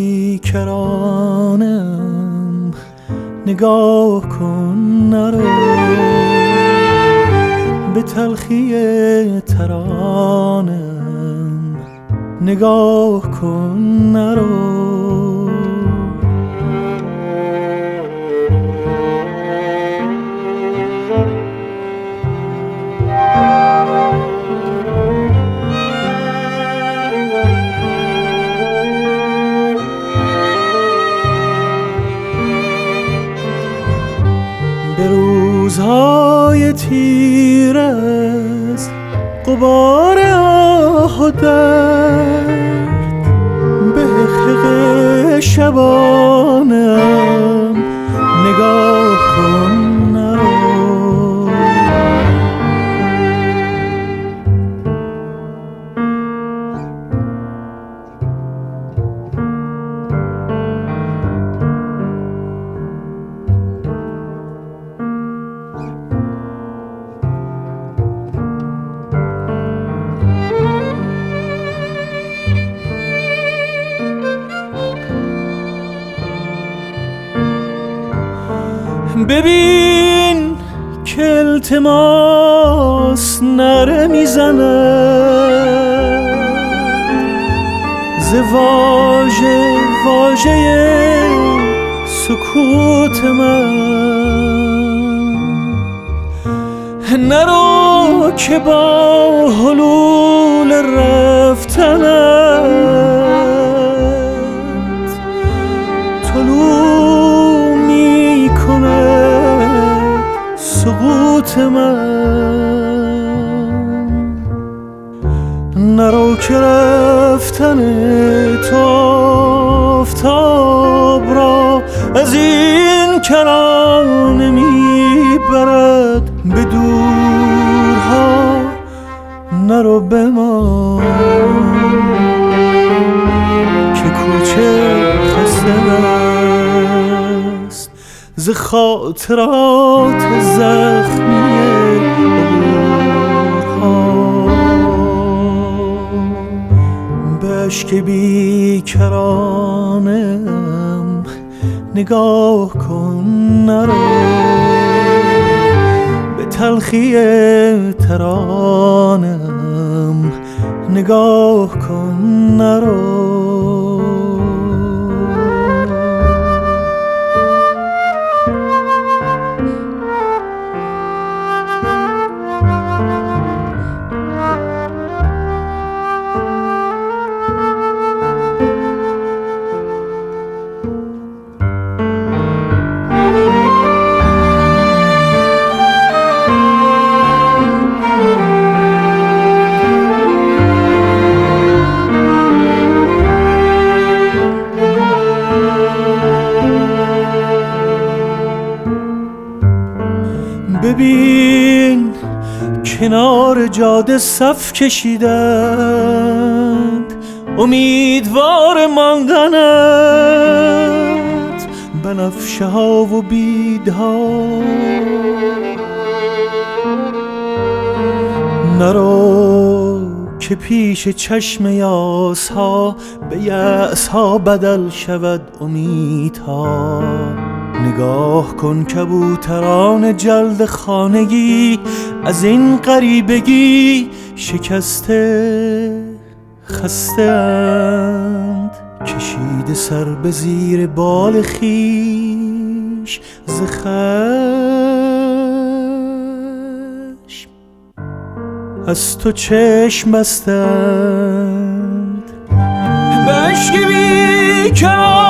بیکرانم نگاه کن نرو، به تلخی ترانم نگاه کن نرو. به روزهای تیر از غبار آه و درد، به حقیق شبانم نگاه کن نرو. ببین که التماس نره میزند ز واژه واژه سکوت من. نرو که با حلول رفتنت طلوع میکنه سقوط من. نرو که رفتن تو آفتاب را از این کرانه میبرد به دورها. نرو بمان که کوچه خسته است ز خاطرات زخمی عبورها. به اشک بیکرانم نگاه کن نرو، به تلخی ترانم نگاه کن نرو. ببین کنار جاده صف کشیدند امیدوار ماندنت. بنفشه ها و بیدها نرو که پیش چشم یاس ها به یأس ها بدل شود امیدها. نگاه کن کبوتران جلد خانگی از این غریبگی شکسته خسته اند. کشیده سر به زیر بال خویش ز خشم از تو چشم بستند. به اشک بیکران